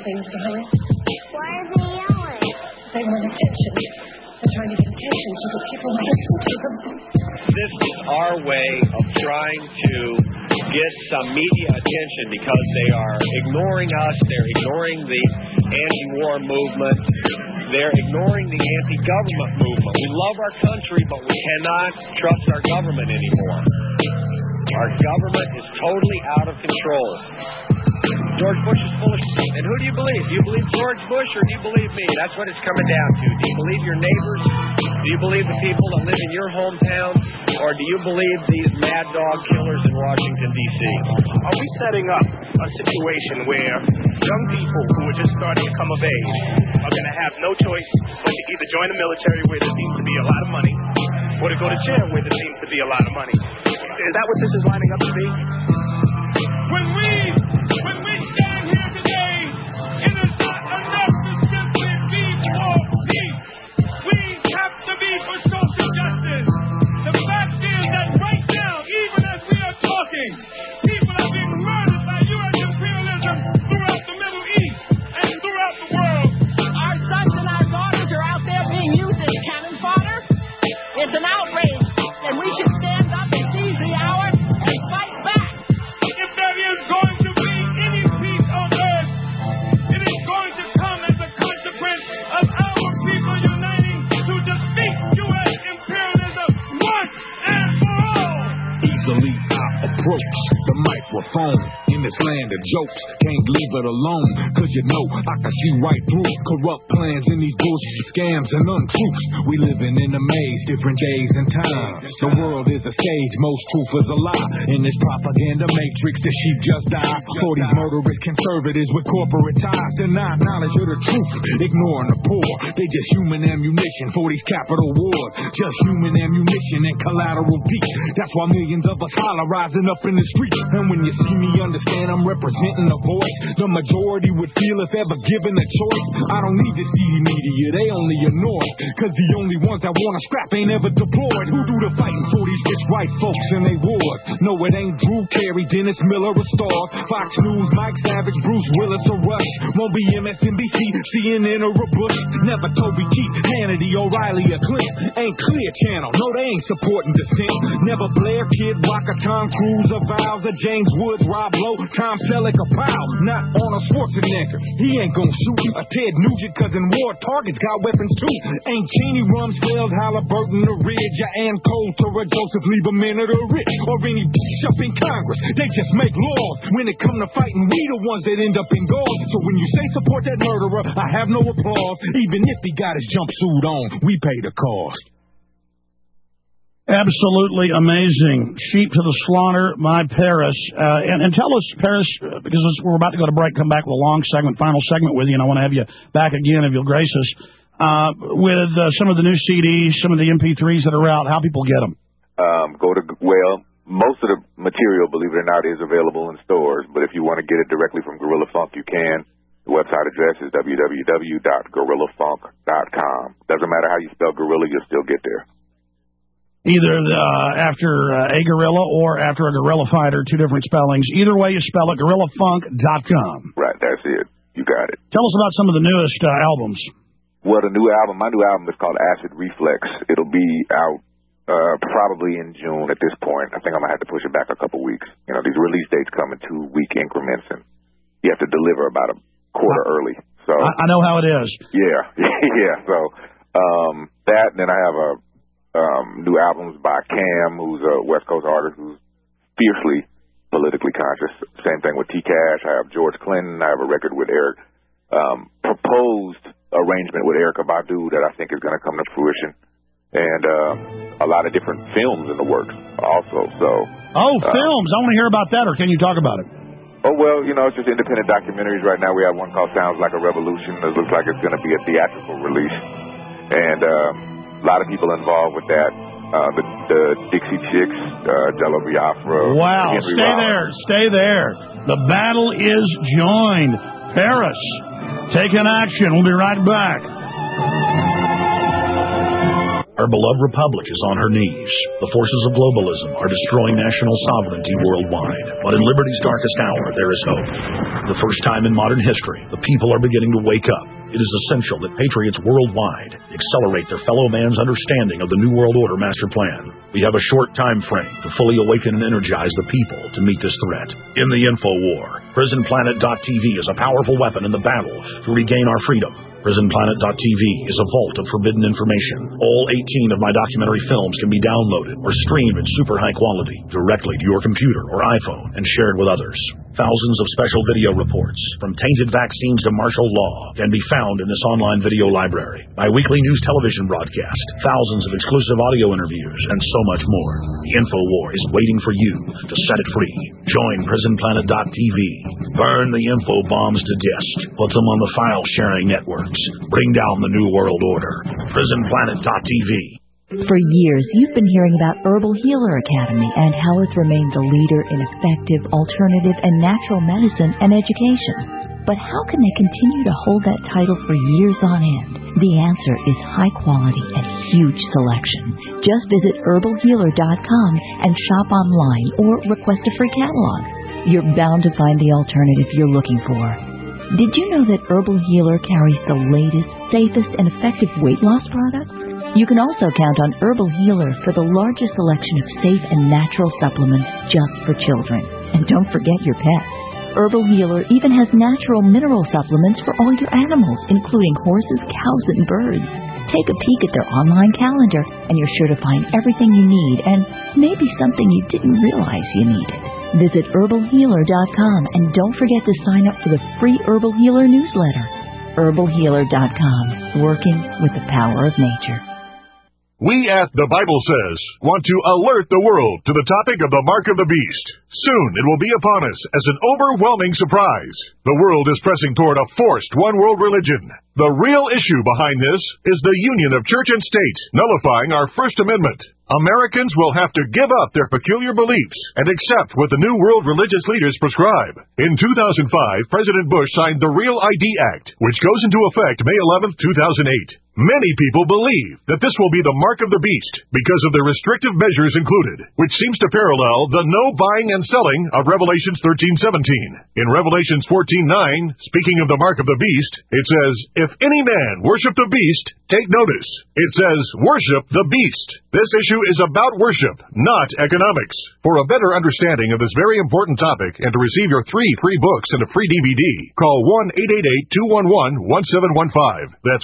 things, darling. Why are they yelling? They want attention. They're trying to get attention so that people will listen to them. This is our way of trying to get some media attention because they are ignoring us. They're ignoring the anti-war movement. They're ignoring the anti-government movement. We love our country, but we cannot trust our government anymore. Our government is totally out of control. George Bush is full of shit. And who do you believe? Do you believe George Bush or do you believe me? That's what it's coming down to. Do you believe your neighbors? Do you believe the people that live in your hometown? Or do you believe these mad dog killers in Washington, D.C.? Are we setting up a situation where young people who are just starting to come of age are going to have no choice but to either join the military where there seems to be a lot of money or to go to jail where there seems to be a lot of money? Is that what this is lining up to be? When we stand here today, it is not enough to simply be for peace. We have to be for social justice. The fact is that right now, even as we are talking, people are being murdered by U.S. imperialism throughout the Middle East and throughout the world. Our sons and our daughters are out there being used as cannon fodder. It's an outrage, and we should stand up and seize the hour and fight back. If there is going to be any peace on earth, it is going to come as a consequence of our people uniting to defeat U.S. imperialism once and for all. Easily I approach the microphone in this land of jokes. Can't leave it alone, cause you know I can see right through corrupt plans in these bullshit scams and untruths. We living in a maze, different days and times. The world is a stage, most truth is a lie. In this propaganda matrix, the sheep just die. For these murderous conservatives with corporate ties, deny knowledge of the truth, ignoring the poor. They just human ammunition for these capital wars. Just human ammunition and collateral deep. That's why millions of us holler rising up in the street. And when you see me, understand I'm representing a voice the majority would feel if ever given a choice. I don't need the CD media, they only annoy. Cause the only ones that wanna scrap ain't ever deployed. Who do the fighting for these rich white folks in they wars? No, it ain't Drew Carey, Dennis Miller or Starr, Fox News, Mike Savage, Bruce Willis or Rush. Won't be MSNBC, CNN or a Bush. Never Toby Keith, Hannity, O'Reilly or Clint. Ain't Clear Channel, no they ain't supporting dissent. Never Blair, Kid Rock or Tom Cruise or Viles or James Woods, Rob Lowe, Tom Selleck or Powell. Not Arnold Schwarzenegger, he ain't gonna shoot a Ted Nugent cause in war targets got weapons too. Ain't Cheney, Rumsfeld, Halliburton or Ridge or Ann Coulter or Joseph Lieberman or the rich or any bitch up in Congress. They just make laws. When it come to fighting, we the ones that end up in gold. So when you say support that murderer, I have no applause. Even if he got his jumpsuit on, we pay the cost. Absolutely amazing. Sheep to the slaughter, my Paris. And tell us, Paris, because we're about to go to break, come back with a long segment, final segment with you, and I want to have you back again if you'll grace us, with some of the new CDs, some of the MP3s that are out, how people get them. Most of the material, believe it or not, is available in stores, but if you want to get it directly from Gorilla Funk, you can. The website address is www.gorillafunk.com. Doesn't matter how you spell gorilla, you'll still get there. Either after a gorilla or after a gorilla fighter, two different spellings. Either way you spell it, gorillafunk.com. Right, that's it. You got it. Tell us about some of the newest albums. Well, my new album is called Acid Reflex. It'll be out probably in June at this point. I think I'm going to have to push it back a couple weeks. You know, these release dates come in 2-week increments, and you have to deliver about a quarter early. So I know how it is. Yeah. So that, and then I have new albums by Cam, who's a West Coast artist who's fiercely politically conscious. Same thing with T-Cash. I have George Clinton. I have a record with Eric, proposed arrangement with Erykah Badu that I think is going to come to fruition. And a lot of different films in the works also. So films. I want to hear about that, or can you talk about it? Oh, well, you know, it's just independent documentaries right now. We have one called Sounds Like a Revolution. It looks like it's going to be a theatrical release. And a lot of people involved with that. The Dixie Chicks, Jello Biafra. Wow, stay there. The battle is joined. Paris, take an action. We'll be right back. Our beloved republic is on her knees. The forces of globalism are destroying national sovereignty worldwide. But in liberty's darkest hour, there is hope. For the first time in modern history, the people are beginning to wake up. It is essential that patriots worldwide accelerate their fellow man's understanding of the New World Order master plan. We have a short time frame to fully awaken and energize the people to meet this threat. In the info war, PrisonPlanet.tv is a powerful weapon in the battle to regain our freedom. PrisonPlanet.tv is a vault of forbidden information. All 18 of my documentary films can be downloaded or streamed in super high quality directly to your computer or iPhone and shared with others. Thousands of special video reports, from tainted vaccines to martial law, can be found in this online video library. My weekly news television broadcast, thousands of exclusive audio interviews, and so much more. The InfoWar is waiting for you to set it free. Join PrisonPlanet.tv. Burn the info bombs to disk. Put them on the file-sharing networks. Bring down the New World Order. PrisonPlanet.tv. For years, you've been hearing about Herbal Healer Academy and how it's remained the leader in effective, alternative, and natural medicine and education. But how can they continue to hold that title for years on end? The answer is high quality and huge selection. Just visit herbalhealer.com and shop online or request a free catalog. You're bound to find the alternative you're looking for. Did you know that Herbal Healer carries the latest, safest, and effective weight loss products? You can also count on Herbal Healer for the largest selection of safe and natural supplements just for children. And don't forget your pets. Herbal Healer even has natural mineral supplements for all your animals, including horses, cows, and birds. Take a peek at their online calendar, and you're sure to find everything you need and maybe something you didn't realize you needed. Visit herbalhealer.com and don't forget to sign up for the free Herbal Healer newsletter. herbalhealer.com, working with the power of nature. We at The Bible Says want to alert the world to the topic of the mark of the beast. Soon it will be upon us as an overwhelming surprise. The world is pressing toward a forced one-world religion. The real issue behind this is the union of church and state, nullifying our First Amendment. Americans will have to give up their peculiar beliefs and accept what the New World religious leaders prescribe. In 2005, President Bush signed the Real ID Act, which goes into effect May 11, 2008. Many people believe that this will be the mark of the beast because of the restrictive measures included, which seems to parallel the no buying and selling of Revelations 13:17. In Revelations 14:9, speaking of the mark of the beast, it says, "If any man worship the beast, take notice." It says, "Worship the beast." This issue is about worship, not economics. For a better understanding of this very important topic and to receive your 3 free books and a free DVD, call 1-888-211-1715. That's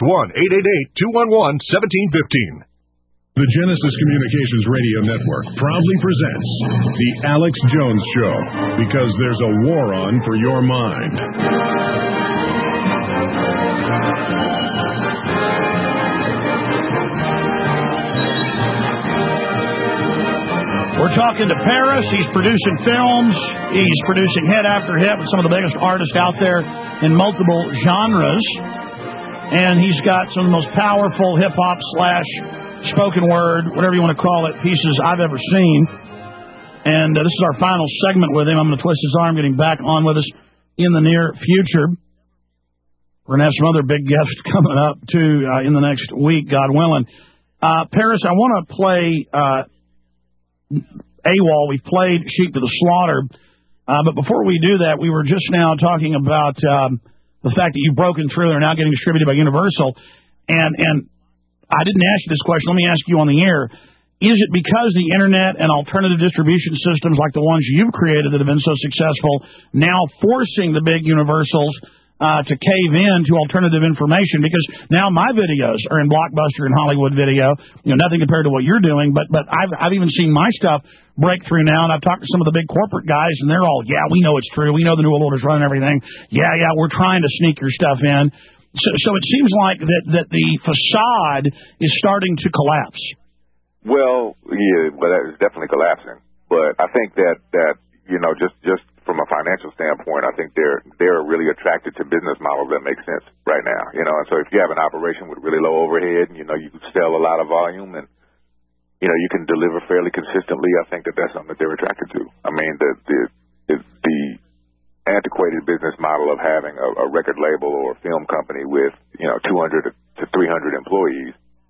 1-888-211-1715. The Genesis Communications Radio Network proudly presents The Alex Jones Show, because there's a war on for your mind. We're talking to Paris. He's producing films. He's producing hit after hit with some of the biggest artists out there in multiple genres. And he's got some of the most powerful hip-hop / spoken word, whatever you want to call it, pieces I've ever seen. And this is our final segment with him. I'm going to twist his arm, getting back on with us in the near future. We're going to have some other big guests coming up, too, in the next week, God willing. Paris, I want to play AWOL. We've played Sheep to the Slaughter. But before we do that, we were just now talking about the fact that you've broken through. They're now getting distributed by Universal. And I didn't ask you this question. Let me ask you on the air. Is it because the Internet and alternative distribution systems like the ones you've created that have been so successful now forcing the big Universals to cave in to alternative information? Because now my videos are in Blockbuster and Hollywood Video. You know, nothing compared to what you're doing, but I've even seen my stuff break through now, and I've talked to some of the big corporate guys, and they're all, yeah, we know it's true. We know the New World Order's running everything. Yeah, we're trying to sneak your stuff in. So it seems like that the facade is starting to collapse. Well, that is definitely collapsing. But I think that you know, just from a financial standpoint, I think they're really attracted to business models that make sense right now. You know, and so if you have an operation with really low overhead, you know, you can sell a lot of volume and, you know, you can deliver fairly consistently. I think that's something that they're attracted to. I mean, the antiquated business model of having a record label or a film company with, you know, 200 to 300 employees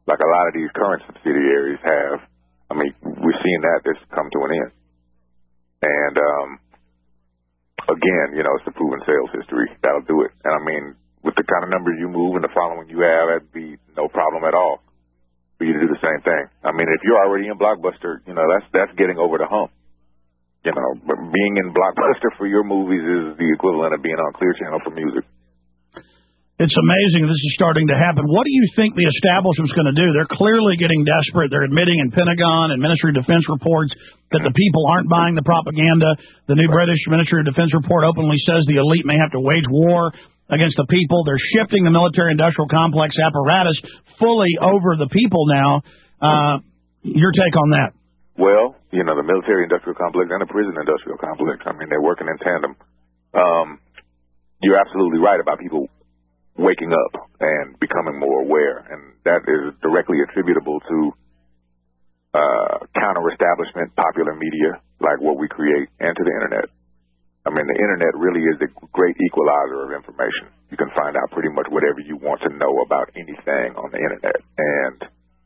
like a lot of these current subsidiaries have. I mean, we're seeing that this come to an end. And, again, it's the proven sales history. That'll do it. And, I mean, with the kind of numbers you move and the following you have, that'd be no problem at all for you to do the same thing. I mean, if you're already in Blockbuster, that's getting over the hump. But being in Blockbuster for your movies is the equivalent of being on Clear Channel for music. It's amazing this is starting to happen. What do you think the establishment's going to do? They're clearly getting desperate. They're admitting in Pentagon and Ministry of Defense reports that the people aren't buying the propaganda. The new British Ministry of Defense report openly says the elite may have to wage war against the people. They're shifting the military-industrial complex apparatus fully over the people now. Your take on that? Well, the military-industrial complex and the prison-industrial complex, I mean, they're working in tandem. You're absolutely right about people waking up and becoming more aware, and that is directly attributable to counter-establishment popular media like what we create and to the Internet. I mean, the Internet really is the great equalizer of information. You can find out pretty much whatever you want to know about anything on the Internet, and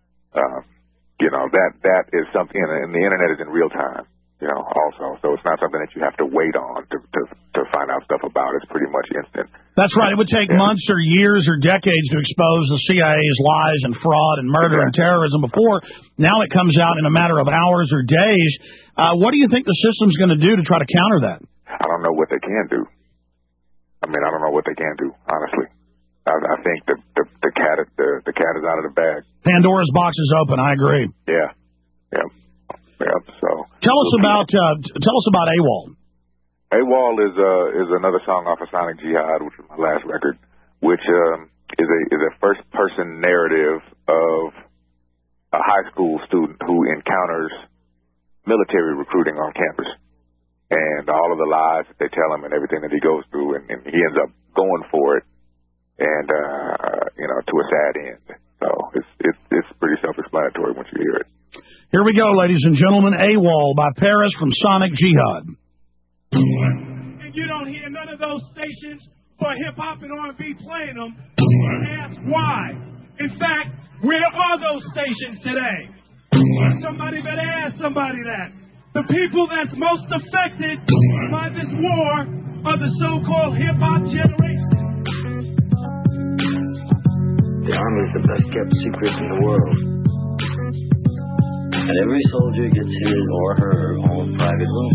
that is something, and the Internet is in real time, also. So it's not something that you have to wait on to find out stuff about. It's pretty much instant. That's right. It would take months or years or decades to expose the CIA's lies and fraud and murder and terrorism before. Now it comes out in a matter of hours or days. What do you think the system's going to do to try to counter that? I don't know what they can do. I mean, I don't know what they can do, honestly. I think the cat is out of the bag. Pandora's box is open. I agree. Yeah. So tell us about AWOL. AWOL is another song off of Sonic Jihad, which was my last record, which is a first person narrative of a high school student who encounters military recruiting on campus, and all of the lies that they tell him and everything that he goes through, and he ends up going for it, and to a sad end. So it's pretty self-explanatory once you hear it. Here we go, ladies and gentlemen. AWOL by Paris from Sonic Jihad. And you don't hear none of those stations for hip-hop and R&B playing them. Ask why. In fact, where are those stations today? Somebody better ask somebody that. The people that's most affected by this war are the so-called hip-hop generation. The Army is the best-kept secret in the world. And every soldier gets his or her own private room.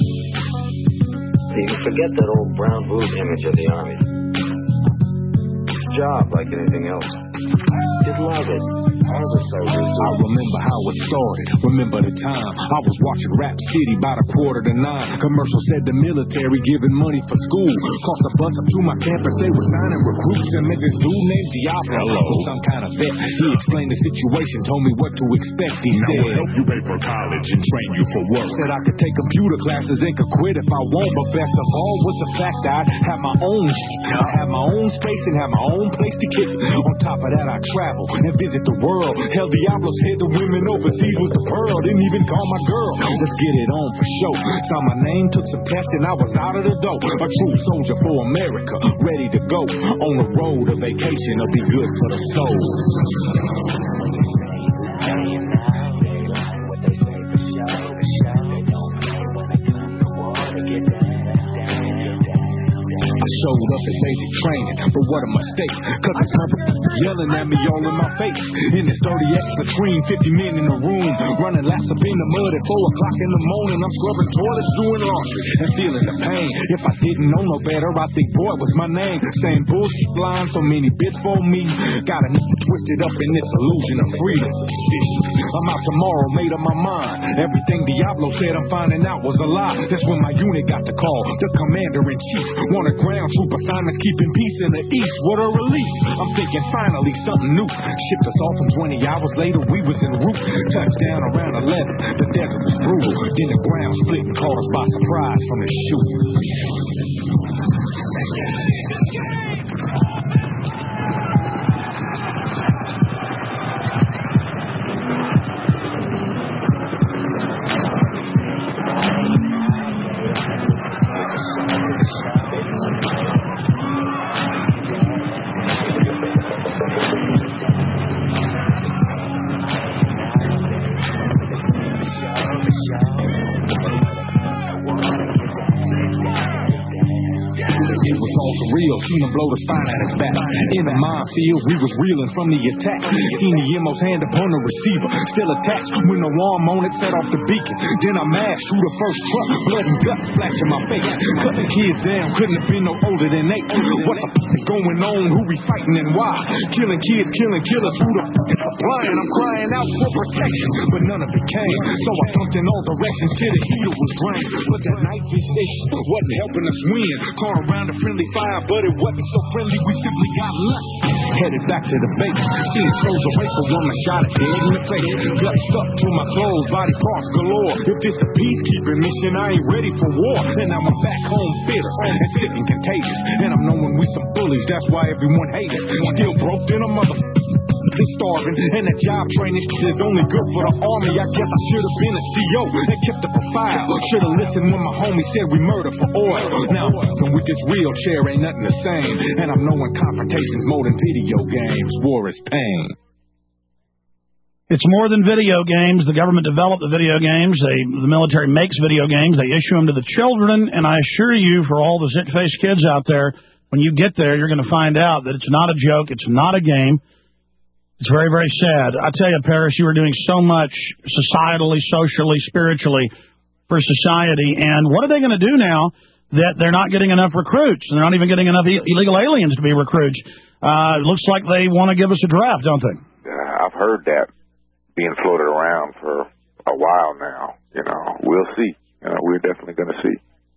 You can forget that old brown boot image of the Army. It's a job like anything else. Just love it. All the soldiers. I remember how it started. Remember the time I was watching Rap City by the 8:45. Commercial said the military giving money for school. Cost a bus up to my campus. They were signing recruits and met this dude named Diablo. Some kind of vet. He explained the situation, told me what to expect. He said, we'll help you pay for college and train you for work. Said I could take computer classes and could quit if I want. But best of all was the fact that I had my own I had my own space and had my own place to kick. On top of that, I travel and visit the world. Hell, Diablo said the women overseas was the pearl. Didn't even call my girl. Let's get it on for show. Saw my name, took some tests, and I was out of the door. A true soldier for America, ready to go. On the road, a vacation will be good for the soul. Showed up at basic training, but what a mistake. Cause it's yelling at me all in my face. In this 30X between 50 men in the room, running laps up in the mud at 4 o'clock in the morning. I'm scrubbing toilets, doing laundry, and feeling the pain. If I didn't know no better, I think boy was my name. Saying bullshit lines, so many bits for me. Got a twisted up in this illusion of freedom. I'm out tomorrow, made up my mind. Everything Diablo said I'm finding out was a lie. That's when my unit got the call. The commander-in-chief wanted ground troop assignments, keeping peace in the east. What a relief. I'm thinking finally something new. Shipped us off and 20 hours later we was en route. Touchdown around 11. The desert was brutal. Then the ground split and caught us by surprise from the shoot. seen him blow the spine out his back. In the minefield, we was reeling from the attack. Seen the Emo's hand upon the receiver, still attached with no arm on it, set off the beacon. Then I mashed through the first truck, blood and guts splashing my face. Cutting kids down, couldn't have been no older than 8. What the fuck is going on? Who we fighting and why? Killing kids, killing killers, who the fuck is supplying? I'm crying out for protection, but none of it came. So I thumped in all directions till the heater was drained. But that night vision wasn't helping us win. Caught around a friendly fire, but it wasn't so friendly, we simply got left. Headed back to the base, seen throws away for one, I shot it dead in the face. Got stuck to my clothes, body parts galore. If this a peacekeeping mission, I ain't ready for war. And now I'm back home bitter and sick and contagious. And I'm knowing we some bullies, that's why everyone hates it. Still broke in a motherfucker. Starving, and that job training is only good for the army. I guess I should have been a CO and kept up a file. Should have listened when my homie said we murder for oil. Now I'm with this wheelchair, ain't nothing the same. And I'm knowing confrontation's more than video games. War is pain. It's more than video games. The government developed the video games. The military makes video games. They issue them to the children. And I assure you, for all the zit-faced kids out there, when you get there, you're going to find out that it's not a joke. It's not a game. It's very, very sad. I tell you, Paris, you are doing so much societally, socially, spiritually for society. And what are they going to do now that they're not getting enough recruits? They're not even getting enough illegal aliens to be recruits. It looks like they want to give us a draft, don't they? I've heard that being floated around for a while now. We'll see. We're definitely going to see.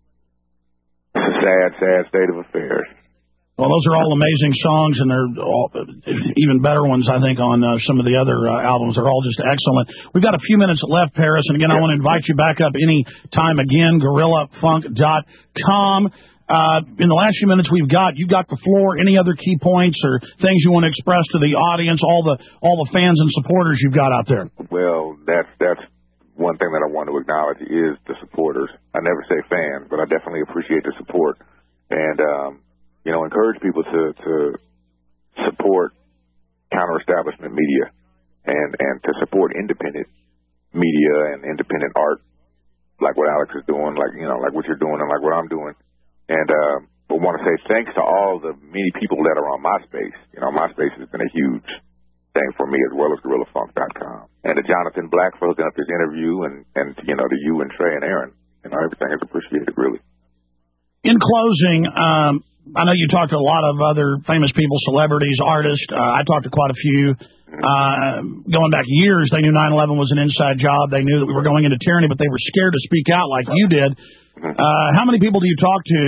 It's a sad, sad state of affairs. Well, those are all amazing songs, and they're all even better ones, I think, on some of the other albums. They're all just excellent. We've got a few minutes left, Paris, and again, I want to invite you back up any time again, GorillaFunk.com. In the last few minutes we've got, you got the floor. Any other key points or things you want to express to the audience, all the fans and supporters you've got out there? Well, that's one thing that I want to acknowledge is the supporters. I never say fans, but I definitely appreciate the support. And, encourage people to support counter-establishment media and to support independent media and independent art, like what Alex is doing, like what you're doing and like what I'm doing. And but want to say thanks to all the many people that are on MySpace. MySpace has been a huge thing for me, as well as GorillaFunk.com. And to Jonathan Black for hooking up his interview, and to you and Trey and Aaron. Everything is appreciated, really. In closing, I know you talked to a lot of other famous people, celebrities, artists. I talked to quite a few. Going back years, they knew 9/11 was an inside job. They knew that we were going into tyranny, but they were scared to speak out like you did. How many people do you talk to,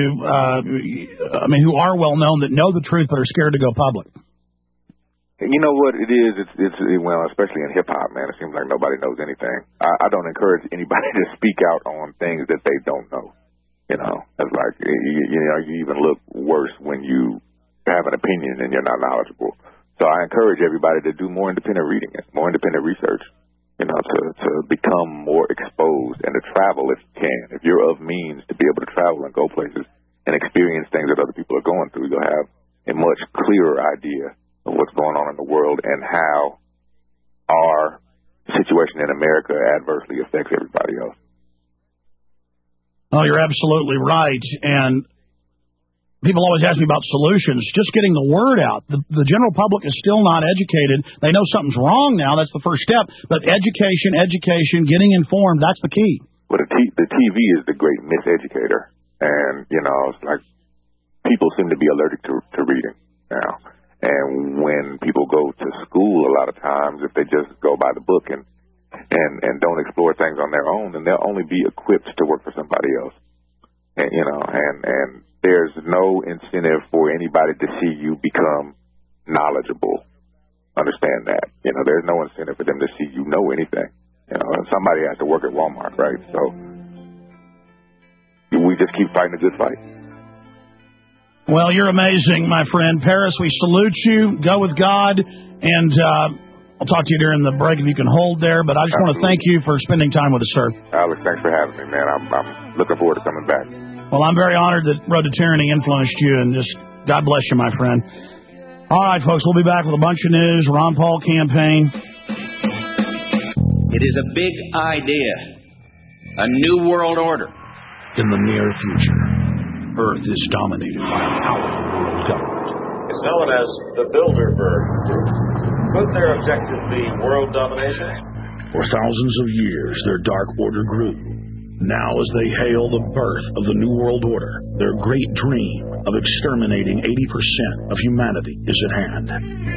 who are well-known, that know the truth but are scared to go public? You know what it is? It's especially in hip-hop, man, it seems like nobody knows anything. I don't encourage anybody to speak out on things that they don't know. It's like, you even look worse when you have an opinion and you're not knowledgeable. So I encourage everybody to do more independent reading, more independent research, to become more exposed and to travel if you can. If you're of means to be able to travel and go places and experience things that other people are going through, you'll have a much clearer idea of what's going on in the world and how our situation in America adversely affects everybody else. Oh, you're absolutely right. And people always ask me about solutions. Just getting the word out. The general public is still not educated. They know something's wrong now. That's the first step. But education, getting informed, that's the key. Well, the TV is the great miseducator. And, it's like people seem to be allergic to reading now. And when people go to school, a lot of times, if they just go by the book and don't explore things on their own, then they'll only be equipped to work for somebody else. And, and there's no incentive for anybody to see you become knowledgeable. Understand that. There's no incentive for them to see you know anything. And somebody has to work at Walmart, right? So we just keep fighting a good fight. Well, you're amazing, my friend. Paris, we salute you. Go with God. And I'll talk to you during the break if you can hold there. But I just want to thank you for spending time with us, sir. Alex, thanks for having me, man. I'm looking forward to coming back. Well, I'm very honored that Road to Tyranny influenced you. And just God bless you, my friend. All right, folks, we'll be back with a bunch of news. Ron Paul campaign. It is a big idea. A new world order. In the near future. Earth is dominated by a powerful world government. It's known as the Bilderberg Group. Could their objective be world domination? For thousands of years, their dark order grew. Now, as they hail the birth of the New World Order, their great dream of exterminating 80% of humanity is at hand.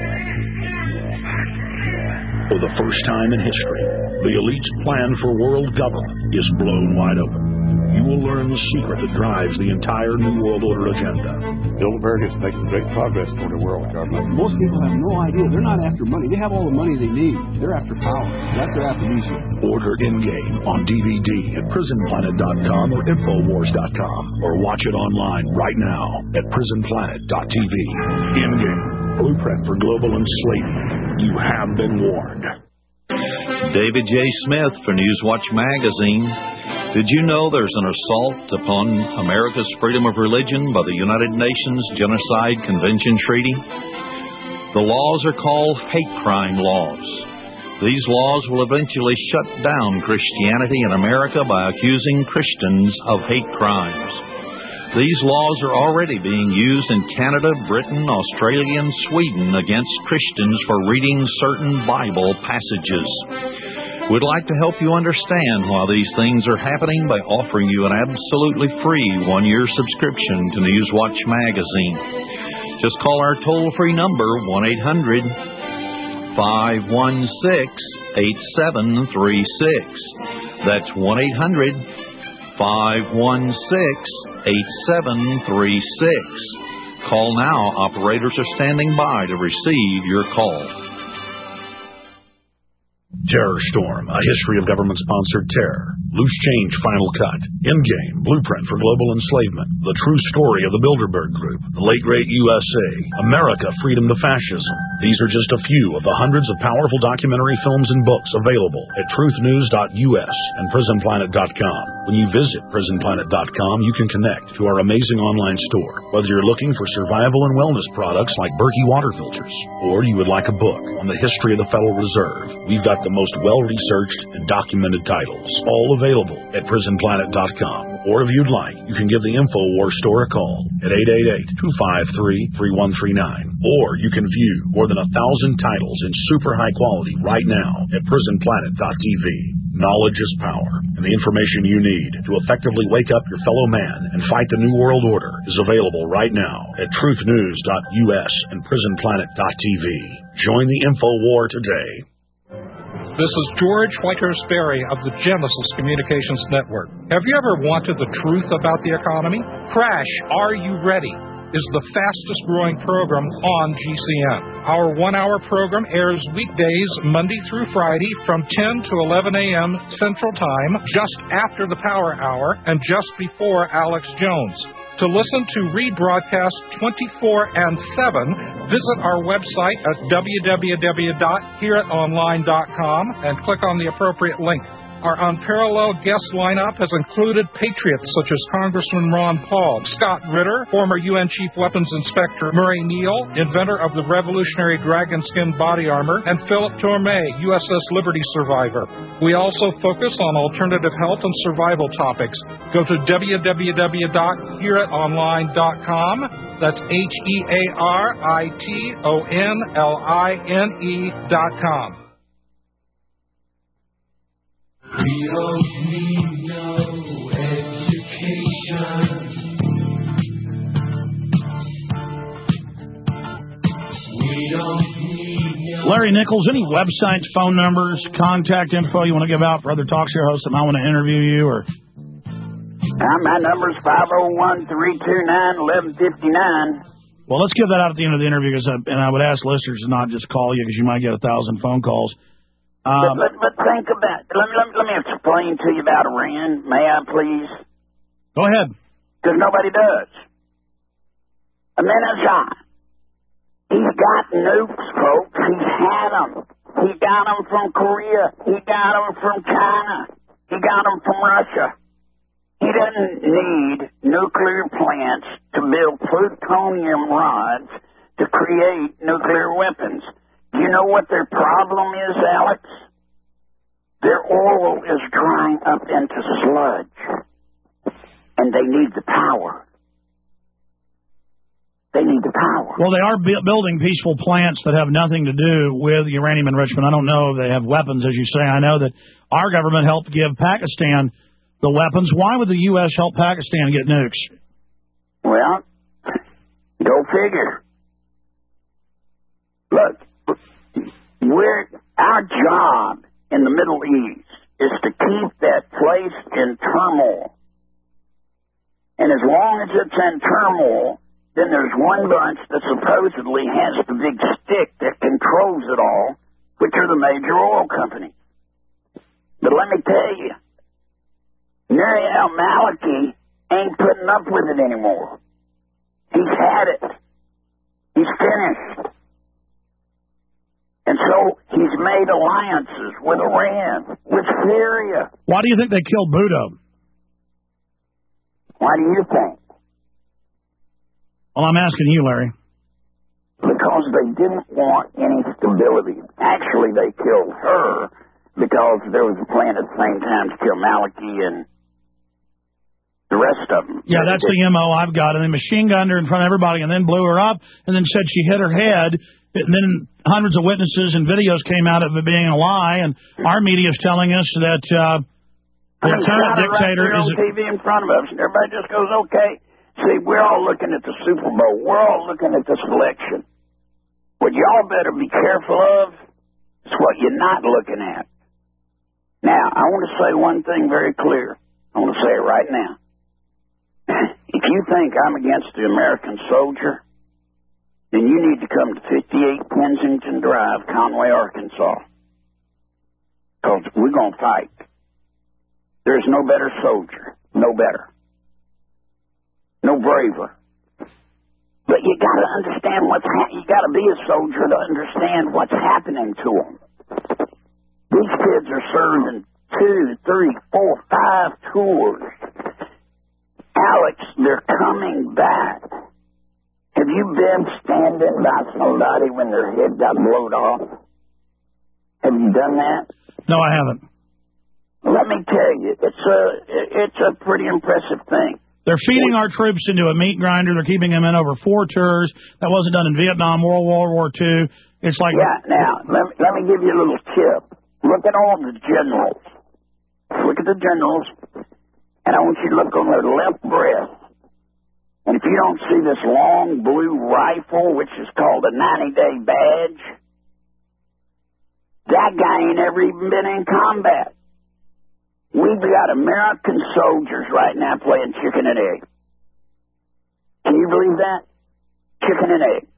For the first time in history, the elite's plan for world government is blown wide open. You will learn the secret that drives the entire New World Order agenda. Bilderberg is making great progress toward a world government. Most people have no idea. They're not after money. They have all the money they need. They're after power. That's their amnesia. Order In-Game on DVD at PrisonPlanet.com or Infowars.com, or watch it online right now at PrisonPlanet.tv. In-Game, Blueprint for Global Enslavement. You have been warned. David J. Smith for Newswatch Magazine. Did you know there's an assault upon America's freedom of religion by the United Nations Genocide Convention Treaty? The laws are called hate crime laws. These laws will eventually shut down Christianity in America by accusing Christians of hate crimes. These laws are already being used in Canada, Britain, Australia, and Sweden against Christians for reading certain Bible passages. We'd like to help you understand why these things are happening by offering you an absolutely free one-year subscription to Newswatch Magazine. Just call our toll-free number, 1-800-516-8736. That's 1-800-516-8736. Call now. Operators are standing by to receive your call. Terror Storm, a history of government-sponsored terror. Loose Change Final Cut. In-Game, Blueprint for Global Enslavement. The True Story of the Bilderberg Group. The Late Great USA. America, Freedom to Fascism. These are just a few of the hundreds of powerful documentary films and books available at truthnews.us and prisonplanet.com. When you visit prisonplanet.com, you can connect to our amazing online store. Whether you're looking for survival and wellness products like Berkey water filters, or you would like a book on the history of the Federal Reserve, we've got the most well-researched and documented titles, all available at prisonplanet.com. Or if you'd like, you can give the InfoWars store a call at 888-253-3139. Or you can view more than 1,000 titles in super high quality right now at prisonplanet.tv. Knowledge is power, and the information you need to effectively wake up your fellow man and fight the New World Order is available right now at truthnews.us and prisonplanet.tv. Join the Info War today. This is George Whitehurst Berry of the Genesis Communications Network. Have you ever wanted the truth about the economy? Crash, Are You Ready? Is the fastest growing program on GCN. Our 1-hour program airs weekdays Monday through Friday from 10 to 11 a.m. Central Time, just after the Power Hour and just before Alex Jones. To listen to rebroadcast 24/7, visit our website at www.hearitonline.com and click on the appropriate link. Our unparalleled guest lineup has included patriots such as Congressman Ron Paul, Scott Ritter, former UN Chief Weapons Inspector Murray Neal, inventor of the revolutionary dragon skin body armor, and Philip Tormé, USS Liberty survivor. We also focus on alternative health and survival topics. Go to www.hearitonline.com. That's HEARITONLINE.com. We don't need no education. We don't need no... Larry Nichols, any websites, phone numbers, contact info you want to give out for other talk show hosts that might want to interview you? Or my number's 501-329-1159. Well, let's give that out at the end of the interview, and I would ask listeners to not just call you because you might get 1,000 phone calls. But think about it. Let me explain to you about Iran. May I, please? Go ahead. Because nobody does. Ahmadinejad. He's got nukes, folks. He's had them. He got them from Korea. He got them from China. He got them from Russia. He doesn't need nuclear plants to build plutonium rods to create nuclear weapons. Do you know what their problem is, Alex? Their oil is drying up into sludge. And they need the power. They need the power. Well, they are building peaceful plants that have nothing to do with uranium enrichment. I don't know if they have weapons, as you say. I know that our government helped give Pakistan the weapons. Why would the U.S. help Pakistan get nukes? Well, go figure. Look, our job in the Middle East is to keep that place in turmoil. And as long as it's in turmoil, then there's one bunch that supposedly has the big stick that controls it all, which are the major oil companies. But let me tell you, Nuri al-Maliki ain't putting up with it anymore. He's had it. He's finished. And so he's made alliances with Iran, with Syria. Why do you think they killed Bhutto? Why do you think? Well, I'm asking you, Larry. Because they didn't want any stability. Actually, they killed her because there was a plan at the same time to kill Maliki and the rest of them. Yeah, that's the MO I've got. And they machine gunned her in front of everybody and then blew her up and then said she hit her head. And then hundreds of witnesses and videos came out of it being a lie. And our media is telling us that the current dictator is on TV in front of us, and everybody just goes, okay. See, we're all looking at the Super Bowl. We're all looking at this election. What y'all better be careful of is what you're not looking at. Now, I want to say one thing very clear. I want to say it right now. If you think I'm against the American soldier, then you need to come to 58 Kensington Drive, Conway, Arkansas. Because we're going to fight. There's no better soldier. No better. No braver. But you got to understand you got to be a soldier to understand what's happening to them. These kids are serving 2, 3, 4, 5 tours. Alex, they're coming back. Have you been standing by somebody when their head got blown off? Have you done that? No, I haven't. Let me tell you, it's a pretty impressive thing. They're feeding our troops into a meat grinder. They're keeping them in over 4 tours. That wasn't done in Vietnam, World War II. It's like... Yeah, now, let me give you a little tip. Look at all the generals. Look at the generals, and I want you to look on their left breast. And if you don't see this long blue rifle, which is called a 90-day badge, that guy ain't ever even been in combat. We've got American soldiers right now playing chicken and egg. Can you believe that? Chicken and egg.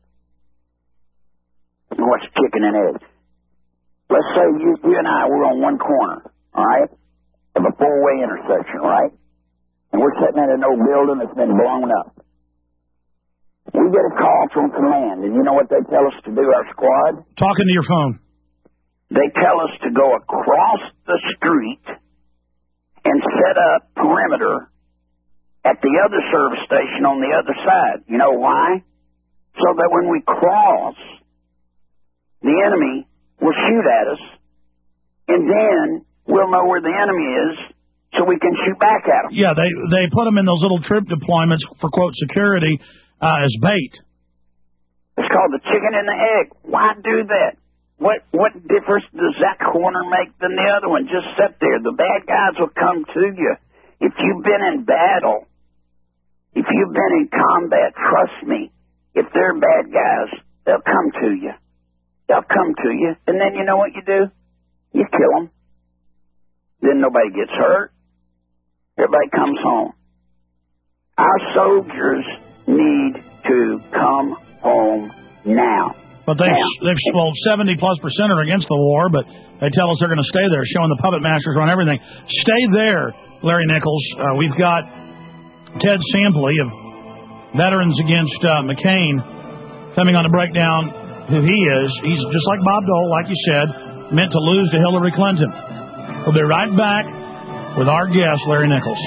What's chicken and egg? Let's say you and I were on one corner, all right, of a 4-way intersection, right? And we're sitting in an old building that's been blown up. We get a call from command, and you know what they tell us to do, our squad? Talking to your phone. They tell us to go across the street and set up perimeter at the other service station on the other side. You know why? So that when we cross, the enemy will shoot at us, and then we'll know where the enemy is, so we can shoot back at them. Yeah, they put them in those little troop deployments for, quote, security as bait. It's called the chicken and the egg. Why do that? What difference does that corner make than the other one? Just sit there. The bad guys will come to you. If you've been in battle, if you've been in combat, trust me, if they're bad guys, they'll come to you. They'll come to you. And then you know what you do? You kill them. Then nobody gets hurt. Everybody comes home. Our soldiers need to come home now. But well, 70+% are against the war, but they tell us they're going to stay there, showing the puppet masters run everything. Stay there, Larry Nichols. We've got Ted Sampley of Veterans Against McCain coming on to break down who he is. He's just like Bob Dole, like you said, meant to lose to Hillary Clinton. We'll be right back with our guest, Larry Nichols.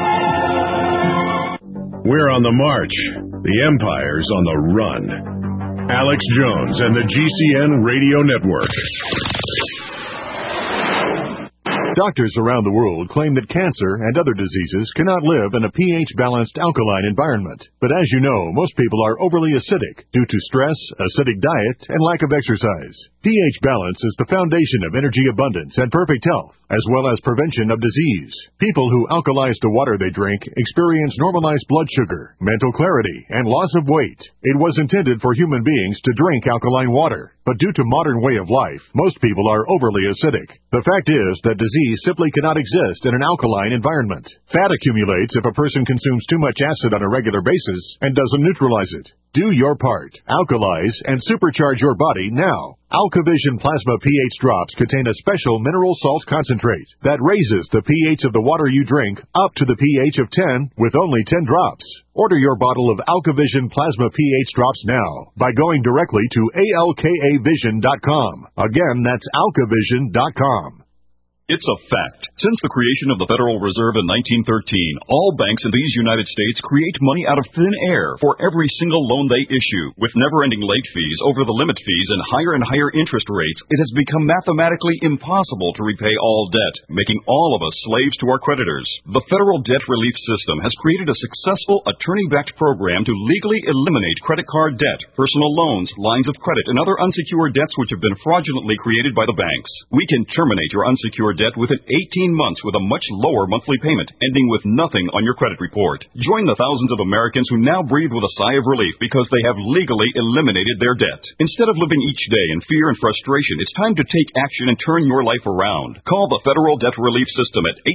We're on the march. The empire's on the run. Alex Jones and the GCN Radio Network. Doctors around the world claim that cancer and other diseases cannot live in a pH-balanced alkaline environment. But as you know, most people are overly acidic due to stress, acidic diet, and lack of exercise. pH balance is the foundation of energy abundance and perfect health, as well as prevention of disease. People who alkalize the water they drink experience normalized blood sugar, mental clarity, and loss of weight. It was intended for human beings to drink alkaline water, but due to modern way of life, most people are overly acidic. The fact is that disease simply cannot exist in an alkaline environment. Fat accumulates if a person consumes too much acid on a regular basis and doesn't neutralize it. Do your part. Alkalize and supercharge your body now. AlkaVision Plasma pH drops contain a special mineral salt concentrate that raises the pH of the water you drink up to the pH of 10 with only 10 drops. Order your bottle of AlkaVision Plasma pH drops now by going directly to alkavision.com. Again, that's alkavision.com. It's a fact. Since the creation of the Federal Reserve in 1913, all banks in these United States create money out of thin air for every single loan they issue. With never-ending late fees, over the limit fees, and higher interest rates, it has become mathematically impossible to repay all debt, making all of us slaves to our creditors. The Federal Debt Relief System has created a successful attorney-backed program to legally eliminate credit card debt, personal loans, lines of credit, and other unsecured debts which have been fraudulently created by the banks. We can terminate your unsecured debt within 18 months with a much lower monthly payment, ending with nothing on your credit report. Join the thousands of Americans who now breathe with a sigh of relief because they have legally eliminated their debt. Instead of living each day in fear and frustration, it's time to take action and turn your life around. Call the Federal Debt Relief System at